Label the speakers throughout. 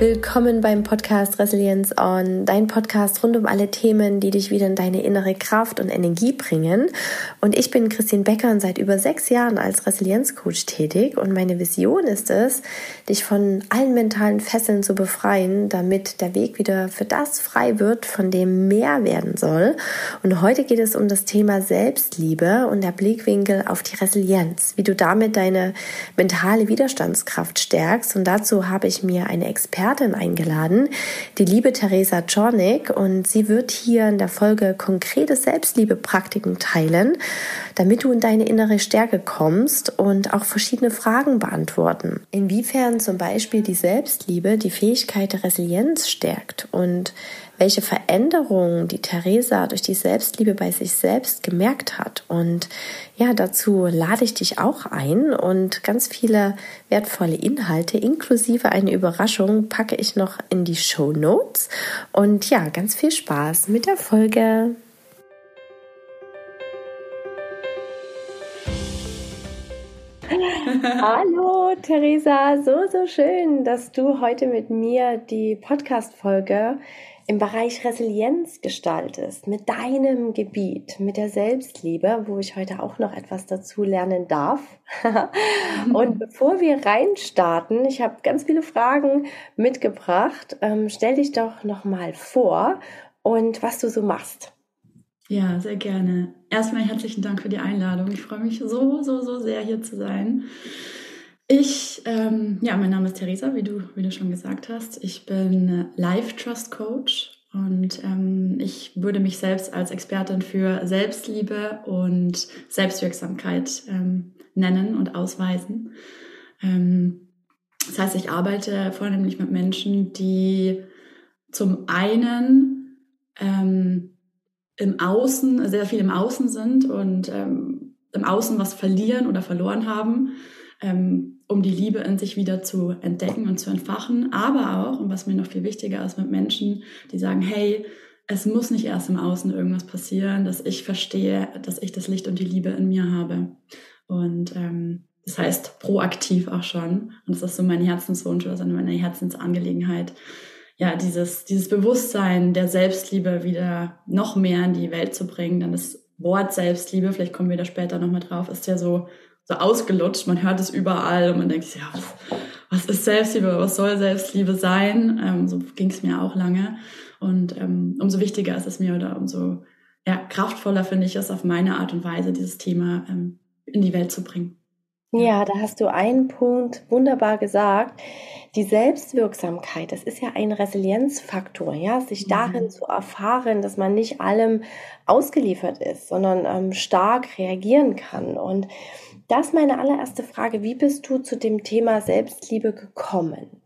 Speaker 1: Willkommen beim Podcast Resilience On, dein Podcast rund um alle Themen, die dich wieder in deine innere Kraft und Energie bringen. Und ich bin Christine Becker und seit über 6 Jahren als Resilienzcoach tätig. Und meine Vision ist es, dich von allen mentalen Fesseln zu befreien, damit der Weg wieder für das frei wird, von dem mehr werden soll. Und heute geht es um das Thema Selbstliebe und der Blickwinkel auf die Resilienz, wie du damit deine mentale Widerstandskraft stärkst. Und dazu habe ich mir eine Expertin eingeladen, die liebe Theresa Czornik, und sie wird hier in der Folge konkrete Selbstliebe-Praktiken teilen, damit du in deine innere Stärke kommst und auch verschiedene Fragen beantworten. Inwiefern zum Beispiel die Selbstliebe die Fähigkeit der Resilienz stärkt und welche Veränderungen die Theresa durch die Selbstliebe bei sich selbst gemerkt hat. Und ja, dazu lade ich dich auch ein, und ganz viele wertvolle Inhalte inklusive eine Überraschung packe ich noch in die Shownotes. Und ja, ganz viel Spaß mit der Folge. Hallo Theresa, so schön, dass du heute mit mir die Podcast-Folge im Bereich Resilienz gestaltest, mit deinem Gebiet, mit der Selbstliebe, wo ich heute auch noch etwas dazu lernen darf. Und bevor wir reinstarten, ich habe ganz viele Fragen mitgebracht. Stell dich doch nochmal vor und was du so machst.
Speaker 2: Ja, sehr gerne. Erstmal herzlichen Dank für die Einladung. Ich freue mich so sehr, hier zu sein. Mein Name ist Theresa, wie du schon gesagt hast. Ich bin Life Trust Coach und ich würde mich selbst als Expertin für Selbstliebe und Selbstwirksamkeit nennen und ausweisen. Das heißt, ich arbeite vornehmlich mit Menschen, die zum einen im Außen, sehr viel im Außen sind und im Außen was verlieren oder verloren haben, um die Liebe in sich wieder zu entdecken und zu entfachen, aber auch, und was mir noch viel wichtiger ist, mit Menschen, die sagen, hey, es muss nicht erst im Außen irgendwas passieren, dass ich verstehe, dass ich das Licht und die Liebe in mir habe. Und das heißt proaktiv auch schon, und das ist so mein Herzenswunsch oder meine Herzensangelegenheit, ja, dieses Bewusstsein der Selbstliebe wieder noch mehr in die Welt zu bringen. Denn das Wort Selbstliebe, vielleicht kommen wir da später nochmal drauf, ist ja so ausgelutscht. Man hört es überall und man denkt sich, ja, was ist Selbstliebe? Was soll Selbstliebe sein? So ging es mir auch lange. Und umso wichtiger ist es mir, oder umso kraftvoller finde ich es, auf meine Art und Weise dieses Thema in die Welt zu bringen.
Speaker 1: Ja, da hast du einen Punkt wunderbar gesagt. Die Selbstwirksamkeit, das ist ja ein Resilienzfaktor, ja, sich darin zu erfahren, dass man nicht allem ausgeliefert ist, sondern stark reagieren kann. Und das ist meine allererste Frage: Wie bist du zu dem Thema Selbstliebe gekommen?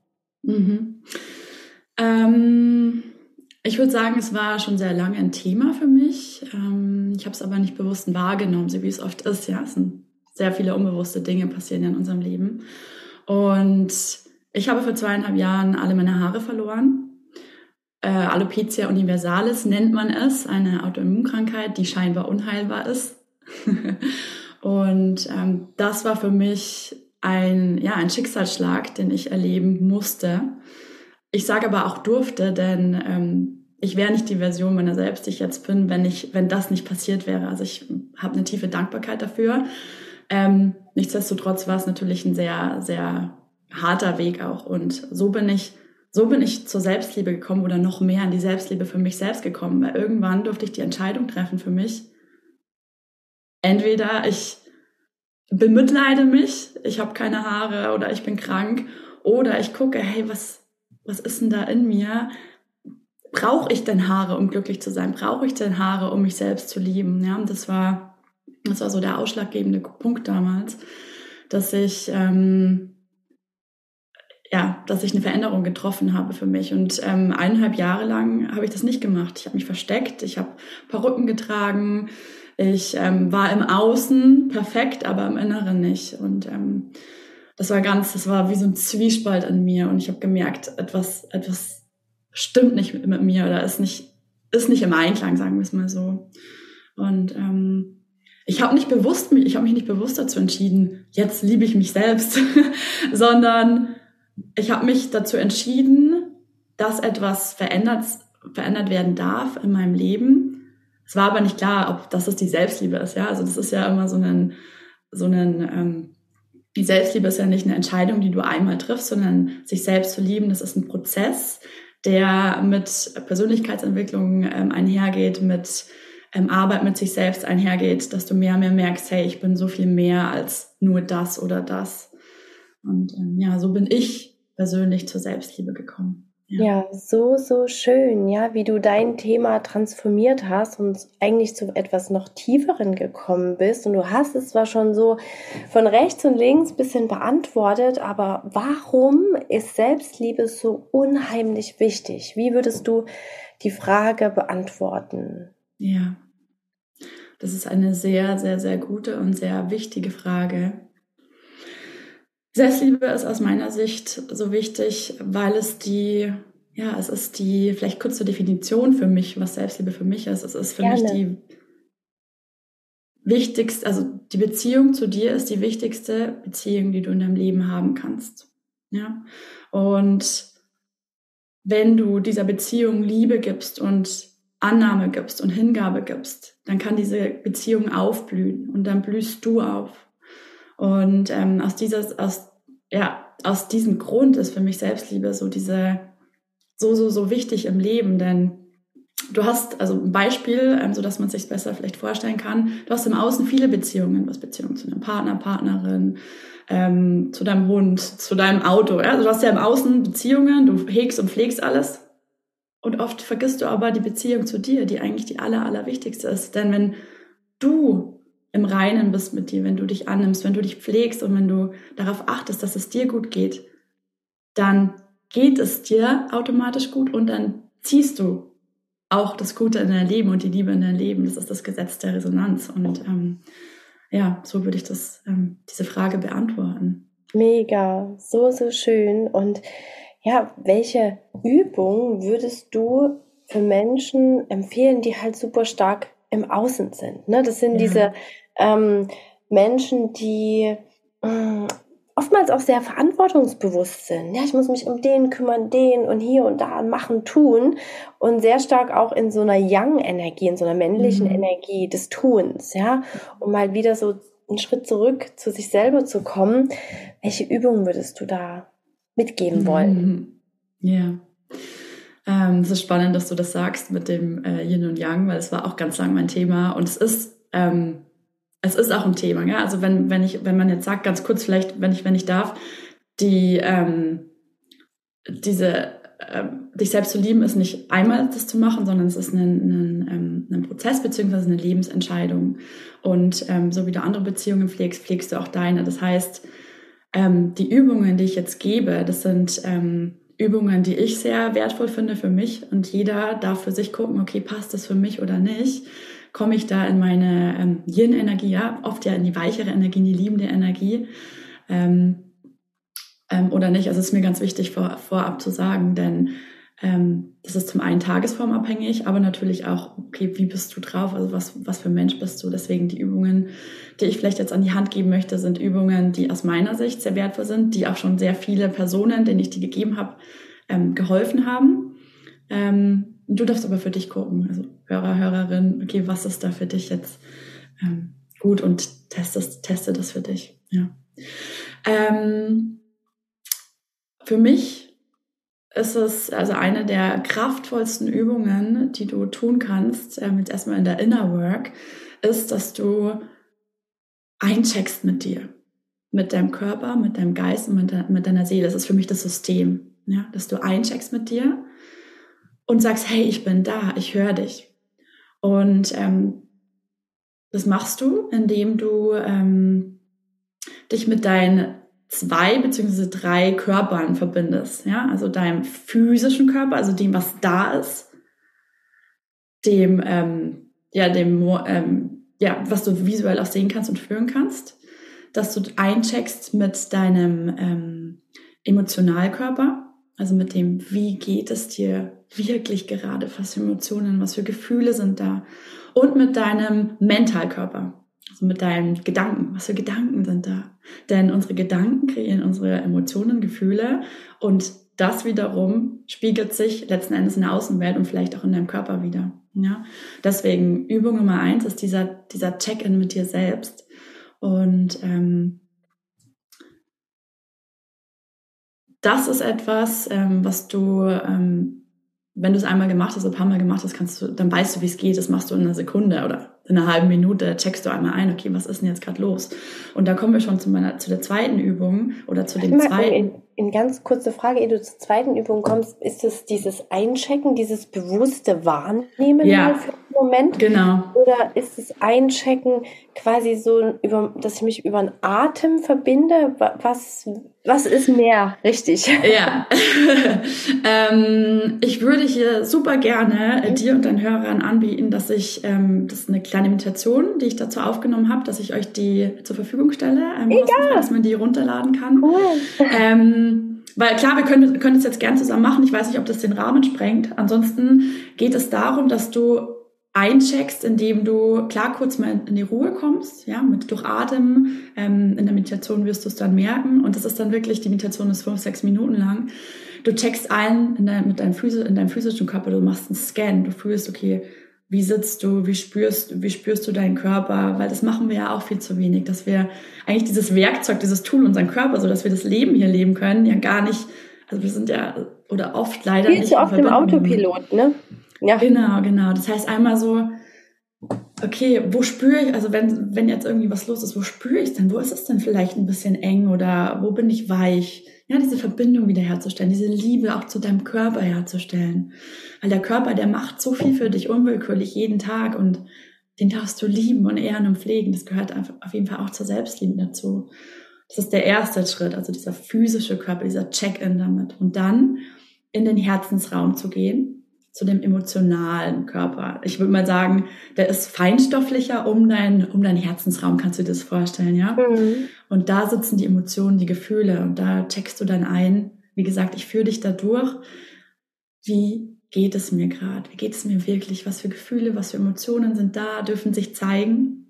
Speaker 2: Ich würde sagen, es war schon sehr lange ein Thema für mich. Ich habe es aber nicht bewusst wahrgenommen, so wie es oft ist. Ja, es sind sehr viele unbewusste Dinge passieren in unserem Leben. Und ich habe vor 2,5 Jahren alle meine Haare verloren. Alopecia universalis nennt man es, eine Autoimmunkrankheit, die scheinbar unheilbar ist. Und das war für mich ein Schicksalsschlag, den ich erleben musste. Ich sage aber auch durfte, denn ich wäre nicht die Version meiner selbst, die ich jetzt bin, wenn das nicht passiert wäre. Also ich habe eine tiefe Dankbarkeit dafür. Nichtsdestotrotz war es natürlich ein sehr, sehr harter Weg auch. Und so bin ich zur Selbstliebe gekommen, oder noch mehr an die Selbstliebe für mich selbst gekommen. Weil irgendwann durfte ich die Entscheidung treffen für mich. Entweder ich bemitleide mich, ich habe keine Haare oder ich bin krank, oder ich gucke, hey, was ist denn da in mir? Brauche ich denn Haare, um glücklich zu sein? Brauche ich denn Haare, um mich selbst zu lieben? Ja, und das war so der ausschlaggebende Punkt damals, dass ich eine Veränderung getroffen habe für mich. Und 1,5 Jahre lang habe ich das nicht gemacht. Ich habe mich versteckt, ich habe Perücken getragen, ich war im Außen perfekt, aber im Inneren nicht. Und das war wie so ein Zwiespalt in mir. Und ich habe gemerkt, etwas stimmt nicht mit mir oder ist nicht im Einklang, sagen wir es mal so. Und ich habe mich nicht bewusst dazu entschieden, jetzt liebe ich mich selbst, sondern ich habe mich dazu entschieden, dass etwas verändert werden darf in meinem Leben. Es war aber nicht klar, ob das die Selbstliebe ist. Ja, also das ist ja immer die Selbstliebe ist ja nicht eine Entscheidung, die du einmal triffst, sondern sich selbst zu lieben, das ist ein Prozess, der mit Persönlichkeitsentwicklung einhergeht, mit Arbeit mit sich selbst einhergeht, dass du mehr und mehr merkst, hey, ich bin so viel mehr als nur das oder das. Und so bin ich persönlich zur Selbstliebe gekommen.
Speaker 1: Ja, so, so schön, ja, wie du dein Thema transformiert hast und eigentlich zu etwas noch Tieferen gekommen bist. Und du hast es zwar schon so von rechts und links ein bisschen beantwortet, aber warum ist Selbstliebe so unheimlich wichtig? Wie würdest du die Frage beantworten?
Speaker 2: Ja, das ist eine sehr, sehr, sehr gute und sehr wichtige Frage. Selbstliebe ist aus meiner Sicht so wichtig, weil es ist die, vielleicht kurz zur Definition für mich, was Selbstliebe für mich ist. Es ist für mich die wichtigste, also die Beziehung zu dir ist die wichtigste Beziehung, die du in deinem Leben haben kannst. Ja? Und wenn du dieser Beziehung Liebe gibst und Annahme gibst und Hingabe gibst, dann kann diese Beziehung aufblühen und dann blühst du auf. Und aus diesem Grund ist für mich Selbstliebe so wichtig im Leben, denn du hast, also ein Beispiel, so dass man es sich besser vielleicht vorstellen kann, du hast im Außen viele Beziehungen, was Beziehungen zu einem Partner, Partnerin, zu deinem Hund, zu deinem Auto, ja? Also du hast ja im Außen Beziehungen, du hegst und pflegst alles und oft vergisst du aber die Beziehung zu dir, die eigentlich die allerwichtigste ist, denn wenn du im Reinen bist mit dir, wenn du dich annimmst, wenn du dich pflegst und wenn du darauf achtest, dass es dir gut geht, dann geht es dir automatisch gut und dann ziehst du auch das Gute in dein Leben und die Liebe in dein Leben. Das ist das Gesetz der Resonanz. Und so würde ich diese Frage beantworten.
Speaker 1: Mega, so, so schön. Und ja, welche Übung würdest du für Menschen empfehlen, die halt super stark im Außen sind? Ne? Das sind diese Menschen, die oftmals auch sehr verantwortungsbewusst sind. Ja, ich muss mich um den kümmern, den und hier und da machen, tun und sehr stark auch in so einer Yang-Energie, in so einer männlichen Energie des Tuns, ja, um mal wieder so einen Schritt zurück zu sich selber zu kommen. Welche Übungen würdest du da mitgeben wollen?
Speaker 2: Ja, es ist spannend, dass du das sagst mit dem Yin und Yang, weil es war auch ganz lang mein Thema und es ist auch ein Thema, ja. Also wenn man jetzt sagt, ganz kurz vielleicht, wenn ich darf, dich selbst zu lieben ist nicht einmal das zu machen, sondern es ist ein Prozess beziehungsweise eine Lebensentscheidung. Und so wie du andere Beziehungen pflegst du auch deine. Das heißt, die Übungen, die ich jetzt gebe, das sind Übungen, die ich sehr wertvoll finde für mich und jeder darf für sich gucken, okay, passt das für mich oder nicht? Komme ich da in meine Yin-Energie, ja, oft ja in die weichere Energie, in die liebende Energie oder nicht. Also es ist mir ganz wichtig vorab zu sagen, denn das ist zum einen tagesformabhängig, aber natürlich auch, okay, wie bist du drauf, also was für ein Mensch bist du. Deswegen die Übungen, die ich vielleicht jetzt an die Hand geben möchte, sind Übungen, die aus meiner Sicht sehr wertvoll sind, die auch schon sehr viele Personen, denen ich die gegeben habe, geholfen haben. Du darfst aber für dich gucken, also Hörerin, okay, was ist da für dich jetzt gut und teste das für dich. Ja. Für mich ist es also eine der kraftvollsten Übungen, die du tun kannst, jetzt erstmal in der Inner Work, ist, dass du eincheckst mit dir, mit deinem Körper, mit deinem Geist und mit deiner Seele. Das ist für mich das System, ja? Dass du eincheckst mit dir und sagst, hey, ich bin da, ich höre dich. Und das machst du, indem du dich mit deinen 2 bzw. 3 Körpern verbindest, ja, also deinem physischen Körper, also dem, was da ist, was du visuell auch sehen kannst und fühlen kannst, dass du eincheckst mit deinem Emotionalkörper, also mit dem, wie geht es dir wirklich gerade, was für Emotionen, was für Gefühle sind da, und mit deinem Mentalkörper. Also mit deinen Gedanken. Was für Gedanken sind da? Denn unsere Gedanken kreieren unsere Emotionen, Gefühle und das wiederum spiegelt sich letzten Endes in der Außenwelt und vielleicht auch in deinem Körper wieder. Ja? Deswegen Übung Nummer 1 ist dieser Check-in mit dir selbst. Und das ist etwas, was du, wenn du es einmal gemacht hast, ein paar Mal gemacht hast, dann weißt du, wie es geht. Das machst du in einer Sekunde oder in einer halben Minute. Checkst du einmal ein, okay, was ist denn jetzt gerade los? Und da kommen wir schon zu der zweiten Übung oder zu dem zweiten.
Speaker 1: In ganz kurze Frage, ehe du zur zweiten Übung kommst, ist es dieses Einchecken, dieses bewusste Wahrnehmen mal für einen Moment?
Speaker 2: Genau.
Speaker 1: Oder ist es Einchecken quasi so, dass ich mich über den Atem verbinde? Was ist mehr richtig?
Speaker 2: Ja, ich würde hier super gerne dir und deinen Hörern anbieten, dass ich, das ist eine kleine Meditation, die ich dazu aufgenommen habe, dass ich euch die zur Verfügung stelle, dass man die runterladen kann.
Speaker 1: Cool.
Speaker 2: Weil klar, wir können es jetzt gern zusammen machen. Ich weiß nicht, ob das den Rahmen sprengt. Ansonsten geht es darum, dass du eincheckst, indem du klar kurz mal in die Ruhe kommst, ja, durch Atem. In der Meditation wirst du es dann merken. Und das ist dann wirklich, die Meditation ist 5-6 Minuten lang. Du checkst ein in deinem physischen Körper, du machst einen Scan, du fühlst, okay, wie sitzt du, wie spürst du deinen Körper? Weil das machen wir ja auch viel zu wenig, dass wir eigentlich dieses Werkzeug, dieses Tool, unseren Körper, so dass wir das Leben hier leben können, ja gar nicht, also wir sind ja, oder oft leider
Speaker 1: viel nicht. Viel zu oft im Autopilot, ne?
Speaker 2: Ja. Genau. Das heißt einmal so, okay, wo spüre ich, also wenn jetzt irgendwie was los ist, wo spüre ich denn? Wo ist es denn vielleicht ein bisschen eng oder wo bin ich weich? Ja, diese Verbindung wiederherzustellen, diese Liebe auch zu deinem Körper herzustellen. Weil der Körper, der macht so viel für dich unwillkürlich jeden Tag und den darfst du lieben und ehren und pflegen. Das gehört einfach auf jeden Fall auch zur Selbstliebe dazu. Das ist der erste Schritt, also dieser physische Körper, dieser Check-in damit. Und dann in den Herzensraum zu gehen, zu dem emotionalen Körper. Ich würde mal sagen, der ist feinstofflicher um deinen Herzensraum, kannst du dir das vorstellen, ja? Mhm. Und da sitzen die Emotionen, die Gefühle und da checkst du dann ein. Wie gesagt, ich führe dich da durch. Wie geht es mir gerade? Wie geht es mir wirklich? Was für Gefühle, was für Emotionen sind da, dürfen sich zeigen?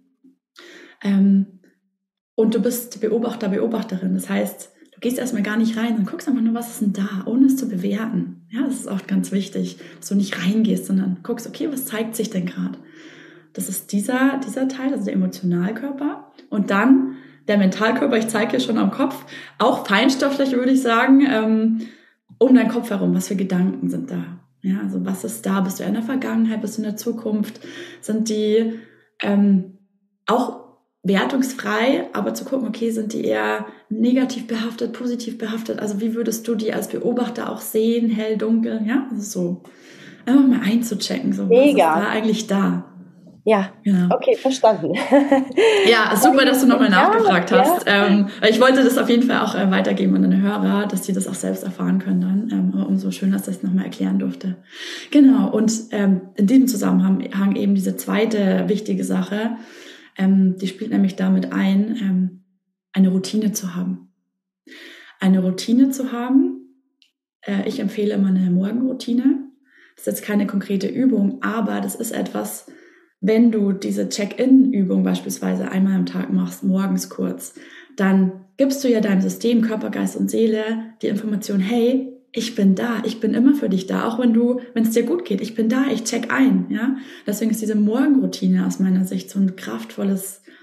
Speaker 2: Und du bist Beobachter, Beobachterin. Das heißt, du gehst erstmal gar nicht rein und guckst einfach nur, was ist denn da, ohne es zu bewerten. Ja, das ist auch ganz wichtig, dass du nicht reingehst, sondern guckst, okay, was zeigt sich denn gerade? Das ist dieser Teil, also der Emotionalkörper. Und dann der Mentalkörper, ich zeige hier schon am Kopf, auch feinstofflich würde ich sagen, um deinen Kopf herum, was für Gedanken sind da? Ja, also was ist da? Bist du in der Vergangenheit, bist du in der Zukunft? Sind die auch wertungsfrei, aber zu gucken, okay, sind die eher negativ behaftet, positiv behaftet? Also wie würdest du die als Beobachter auch sehen, hell, dunkel? Ja, also so einfach mal einzuchecken, so was ist da eigentlich da?
Speaker 1: Ja, genau. Okay, verstanden.
Speaker 2: Ja, super, dass du nochmal nachgefragt hast. Ja. Ich wollte das auf jeden Fall auch weitergeben an deine Hörer, dass die das auch selbst erfahren können dann. Umso schöner, dass ich das nochmal erklären durfte. Genau, und in diesem Zusammenhang eben diese zweite wichtige Sache, die spielt nämlich damit ein, eine Routine zu haben. Eine Routine zu haben. Ich empfehle immer eine Morgenroutine. Das ist jetzt keine konkrete Übung, aber das ist etwas, wenn du diese Check-in-Übung beispielsweise einmal am Tag machst, morgens kurz, dann gibst du ja deinem System, Körper, Geist und Seele die Information, hey, ich bin da, ich bin immer für dich da, auch wenn es dir gut geht, ich bin da, ich check ein, ja. Deswegen ist diese Morgenroutine aus meiner Sicht so eine kraftvolle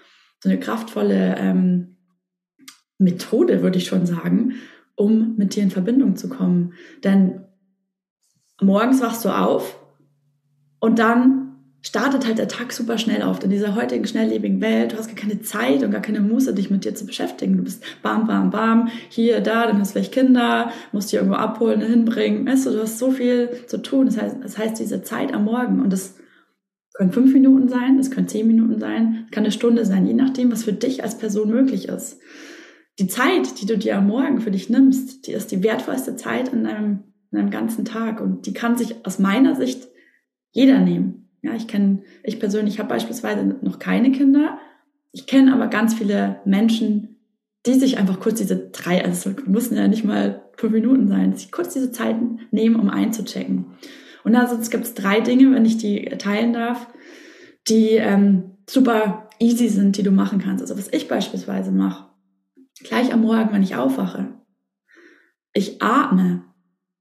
Speaker 2: Methode, würde ich schon sagen, um mit dir in Verbindung zu kommen. Denn morgens wachst du auf und dann startet halt der Tag super schnell auf. In dieser heutigen schnelllebigen Welt, du hast gar keine Zeit und gar keine Muße, dich mit dir zu beschäftigen. Du bist bam, bam, bam, hier, da, dann hast du vielleicht Kinder, musst die irgendwo abholen, hinbringen. Weißt du hast so viel zu tun. Das heißt, diese Zeit am Morgen, und das können 5 Minuten sein, das können 10 Minuten sein, das kann eine Stunde sein, je nachdem, was für dich als Person möglich ist. Die Zeit, die du dir am Morgen für dich nimmst, die ist die wertvollste Zeit in deinem ganzen Tag. Und die kann sich aus meiner Sicht jeder nehmen. Ja, ich persönlich habe beispielsweise noch keine Kinder. Ich kenne aber ganz viele Menschen, die sich einfach kurz also müssen ja nicht mal 5 Minuten sein, sich kurz diese Zeit nehmen, um einzuchecken. Und also es gibt 3 Dinge, wenn ich die teilen darf, die super easy sind, die du machen kannst. Also was ich beispielsweise mache, gleich am Morgen, wenn ich aufwache, ich atme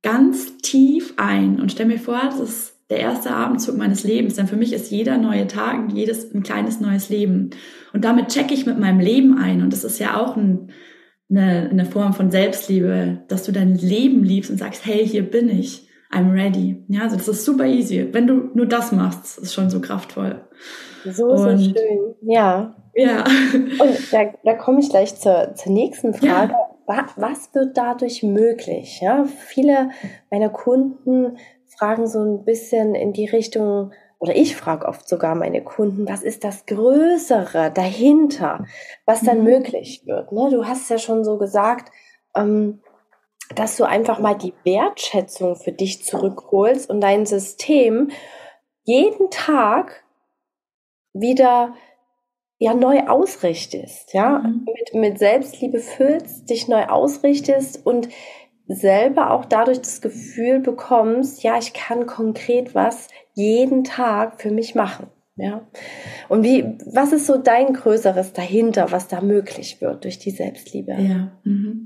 Speaker 2: ganz tief ein und stell mir vor, das ist der erste Atemzug meines Lebens, denn für mich ist jeder neue Tag ein kleines neues Leben. Und damit checke ich mit meinem Leben ein. Und das ist ja auch eine Form von Selbstliebe, dass du dein Leben liebst und sagst, hey, hier bin ich, I'm ready. Ja, also das ist super easy. Wenn du nur das machst, ist schon so kraftvoll.
Speaker 1: So schön, ja.
Speaker 2: Ja.
Speaker 1: Und da komme ich gleich zur nächsten Frage. Ja. Was wird dadurch möglich? Ja, viele meiner Kunden fragen so ein bisschen in die Richtung, oder ich frage oft sogar meine Kunden, was ist das Größere dahinter, was dann möglich wird? Ne? Du hast ja schon so gesagt, dass du einfach mal die Wertschätzung für dich zurückholst und dein System jeden Tag wieder neu ausrichtest, mit Selbstliebe füllst, dich neu ausrichtest und selber auch dadurch das Gefühl bekommst, ich kann konkret was jeden Tag für mich machen, ja. Und was ist so dein Größeres dahinter, was da möglich wird durch die Selbstliebe?
Speaker 2: Ja.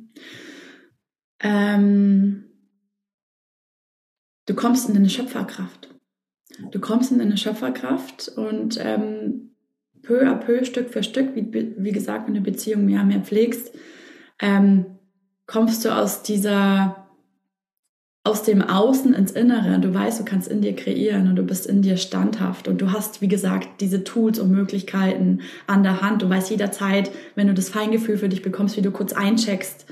Speaker 2: Du kommst in deine Schöpferkraft. Du kommst in deine Schöpferkraft und peu à peu, Stück für Stück, wie gesagt, wenn du eine Beziehung mehr pflegst, kommst du aus dem Außen ins Innere. Du weißt, du kannst in dir kreieren und du bist in dir standhaft und du hast, wie gesagt, diese Tools und Möglichkeiten an der Hand. Du weißt jederzeit, wenn du das Feingefühl für dich bekommst, wie du kurz eincheckst,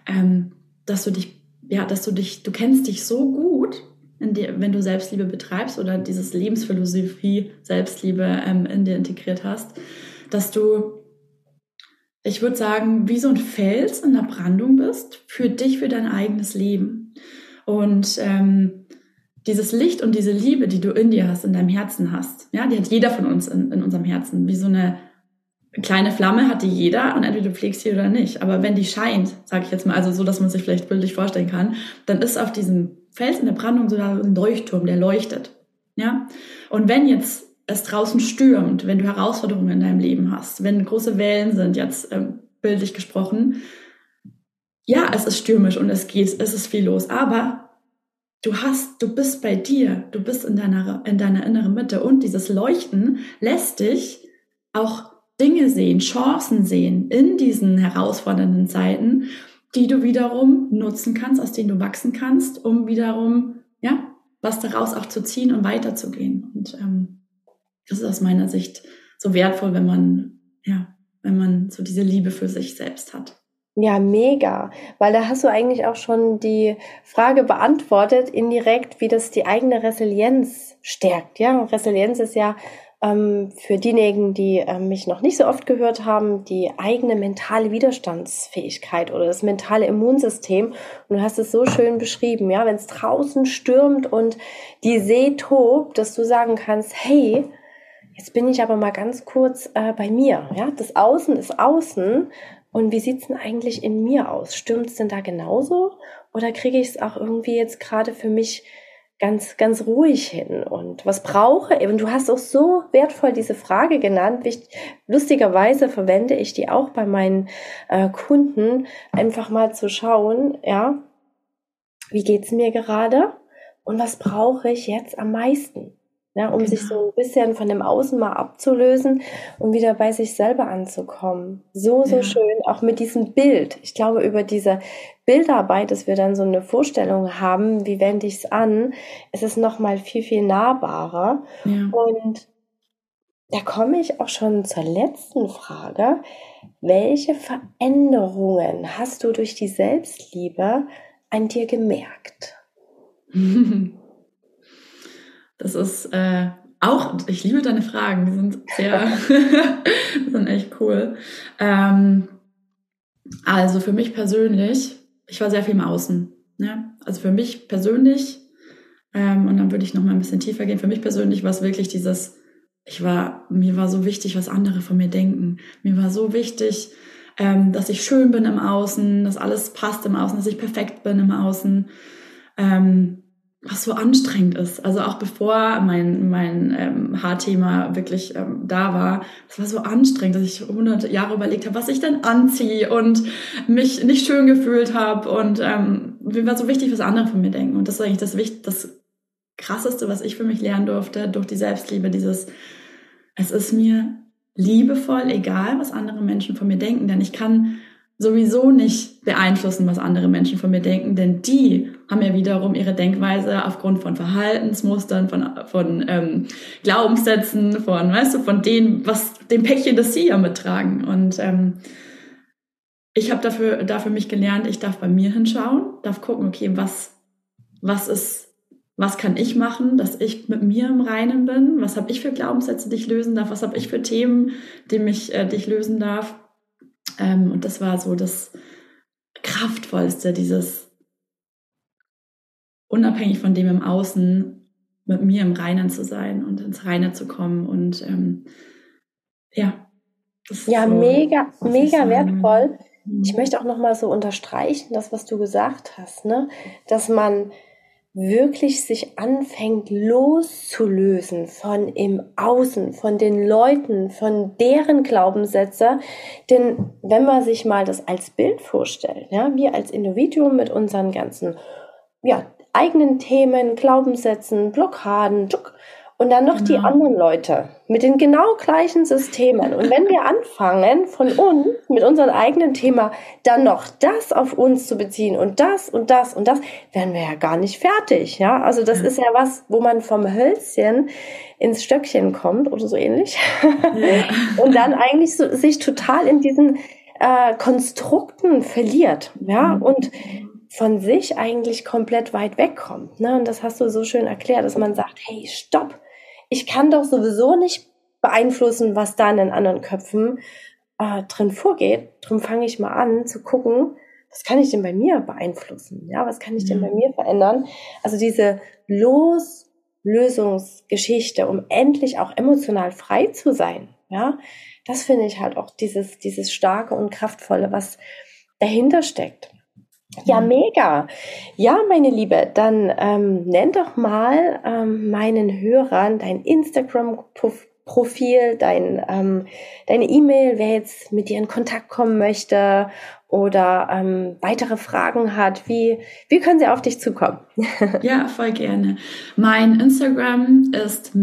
Speaker 2: du kennst dich so gut, wenn du Selbstliebe betreibst oder dieses Lebensphilosophie Selbstliebe in dir integriert hast, dass du, ich würde sagen, wie so ein Fels in der Brandung bist für dich, für dein eigenes Leben. Und dieses Licht und diese Liebe, die du in dir hast, in deinem Herzen hast, ja, die hat jeder von uns in unserem Herzen. Wie so eine kleine Flamme hat die jeder und entweder du pflegst sie oder nicht. Aber wenn die scheint, sage ich jetzt mal, also so, dass man sich vielleicht bildlich vorstellen kann, dann ist auf diesem Fels in der Brandung so ein Leuchtturm, der leuchtet. Ja? Und wenn jetzt es draußen stürmt, wenn du Herausforderungen in deinem Leben hast, wenn große Wellen sind, jetzt bildlich gesprochen, ja, es ist stürmisch und es ist viel los, aber du bist bei dir, du bist in deiner inneren Mitte und dieses Leuchten lässt dich auch Dinge sehen, Chancen sehen in diesen herausfordernden Zeiten, die du wiederum nutzen kannst, aus denen du wachsen kannst, um wiederum, was daraus auch zu ziehen und weiterzugehen. Und das ist aus meiner Sicht so wertvoll, wenn man so diese Liebe für sich selbst hat.
Speaker 1: Ja, mega, weil da hast du eigentlich auch schon die Frage beantwortet, indirekt, wie das die eigene Resilienz stärkt. Ja, Resilienz ist ja für diejenigen, die mich noch nicht so oft gehört haben, die eigene mentale Widerstandsfähigkeit oder das mentale Immunsystem. Und du hast es so schön beschrieben, ja, wenn es draußen stürmt und die See tobt, dass du sagen kannst, hey, jetzt bin ich aber mal ganz kurz bei mir. Ja, das Außen ist außen. Und wie sieht's denn eigentlich in mir aus? Stürmt's denn da genauso? Oder kriege ich es auch irgendwie jetzt gerade für mich ganz, ganz ruhig hin? Und was brauche ich? Und du hast auch so wertvoll diese Frage genannt. Lustigerweise verwende ich die auch bei meinen Kunden, einfach mal zu schauen, ja, wie geht's mir gerade? Und was brauche ich jetzt am meisten? Ja, um sich so ein bisschen von dem Außen mal abzulösen und wieder bei sich selber anzukommen. So schön, auch mit diesem Bild. Ich glaube, über diese Bildarbeit, dass wir dann so eine Vorstellung haben, wie wende ich es an, ist es nochmal viel, viel nahbarer. Ja. Und da komme ich auch schon zur letzten Frage. Welche Veränderungen hast du durch die Selbstliebe an dir gemerkt?
Speaker 2: Das ist auch, ich liebe deine Fragen, die sind die sind echt cool. Also für mich persönlich, ich war sehr viel im Außen. Ja? Also für mich persönlich, und dann würde ich noch mal ein bisschen tiefer gehen, für mich persönlich war es wirklich mir war so wichtig, was andere von mir denken. Mir war so wichtig, dass ich schön bin im Außen, dass alles passt im Außen, dass ich perfekt bin im Außen. Was so anstrengend ist. Also auch bevor mein Haarthema wirklich da war, das war so anstrengend, dass ich 100 Jahre überlegt habe, was ich denn anziehe und mich nicht schön gefühlt habe und mir war so wichtig, was andere von mir denken. Und das ist eigentlich das Krasseste, was ich für mich lernen durfte, durch die Selbstliebe, es ist mir liebevoll egal, was andere Menschen von mir denken, denn ich kann sowieso nicht beeinflussen, was andere Menschen von mir denken, denn die haben ja wiederum ihre Denkweise aufgrund von Verhaltensmustern, von Glaubenssätzen, von dem Päckchen, das sie ja mittragen. Und ich habe dafür mich gelernt, ich darf bei mir hinschauen, darf gucken, okay, was kann ich machen, dass ich mit mir im Reinen bin? Was habe ich für Glaubenssätze, die ich lösen darf? Was habe ich für Themen, die ich lösen darf? Und das war so das Kraftvollste, dieses unabhängig von dem im Außen mit mir im Reinen zu sein und ins Reine zu kommen. Und das ist
Speaker 1: ja,
Speaker 2: so,
Speaker 1: mega wertvoll. Ich möchte auch nochmal so unterstreichen, das, was du gesagt hast, ne? Dass man wirklich sich anfängt loszulösen von im Außen, von den Leuten, von deren Glaubenssätze. Denn wenn man sich mal das als Bild vorstellt, ja, wir als Individuum mit unseren ganzen eigenen Themen, Glaubenssätzen, Blockaden, und dann noch die anderen Leute mit den genau gleichen Systemen. Und wenn wir anfangen, von uns mit unserem eigenen Thema dann noch das auf uns zu beziehen und das und das und das, werden wir ja gar nicht fertig. Ja, also das ist ja was, wo man vom Hölzchen ins Stöckchen kommt oder so ähnlich. Ja. Und dann eigentlich sich total in diesen Konstrukten verliert. Ja, und von sich eigentlich komplett weit wegkommt. Ne? Und das hast du so schön erklärt, dass man sagt, hey, stopp, ich kann doch sowieso nicht beeinflussen, was da in den anderen Köpfen drin vorgeht. Darum fange ich mal an zu gucken, was kann ich denn bei mir beeinflussen? Ja, was kann ich denn bei mir verändern? Also diese Lösungsgeschichte, um endlich auch emotional frei zu sein. Ja, das finde ich halt auch dieses Starke und Kraftvolle, was dahinter steckt. Ja, mega. Ja, meine Liebe, dann nenn doch mal meinen Hörern dein Instagram-Profil, deine E-Mail, wer jetzt mit dir in Kontakt kommen möchte oder weitere Fragen hat. Wie können sie auf dich zukommen?
Speaker 2: Ja, voll gerne. Mein Instagram ist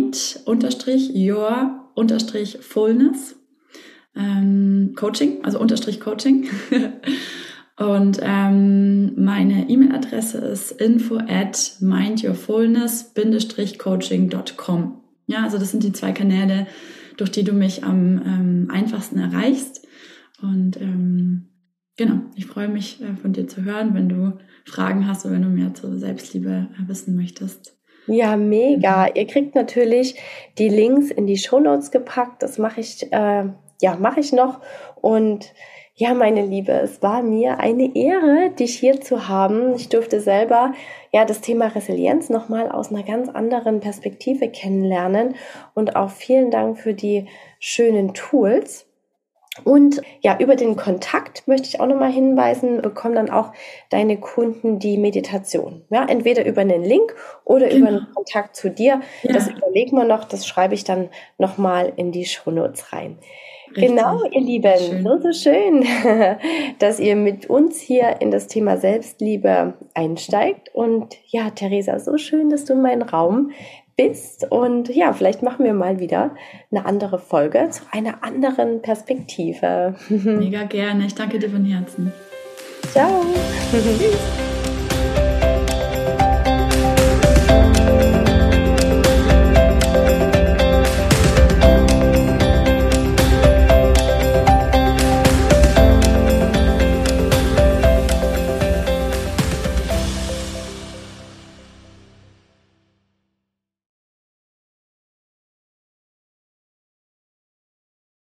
Speaker 2: mind_your_fullness Coaching, also _Coaching. Und meine E-Mail-Adresse ist info@mindyourfullness-coaching.com. Ja, also das sind die 2 Kanäle, durch die du mich am einfachsten erreichst. Und genau, ich freue mich, von dir zu hören, wenn du Fragen hast oder wenn du mehr zur Selbstliebe wissen möchtest.
Speaker 1: Ja, mega. Ihr kriegt natürlich die Links in die Shownotes gepackt. Das mache ich noch. Und ja, meine Liebe, es war mir eine Ehre, dich hier zu haben. Ich durfte selber das Thema Resilienz nochmal aus einer ganz anderen Perspektive kennenlernen. Und auch vielen Dank für die schönen Tools. Und ja, über den Kontakt möchte ich auch nochmal hinweisen, bekommen dann auch deine Kunden die Meditation. Ja, entweder über einen Link oder über einen Kontakt zu dir. Ja. Das überlegen wir noch, das schreibe ich dann nochmal in die Shownotes rein. Richtig. Genau, ihr Lieben, so schön, dass ihr mit uns hier in das Thema Selbstliebe einsteigt. Und ja, Theresa, so schön, dass du in meinem Raum bist. Und ja, vielleicht machen wir mal wieder eine andere Folge zu einer anderen Perspektive.
Speaker 2: Mega gerne. Ich danke dir von Herzen.
Speaker 1: Ciao. Tschüss.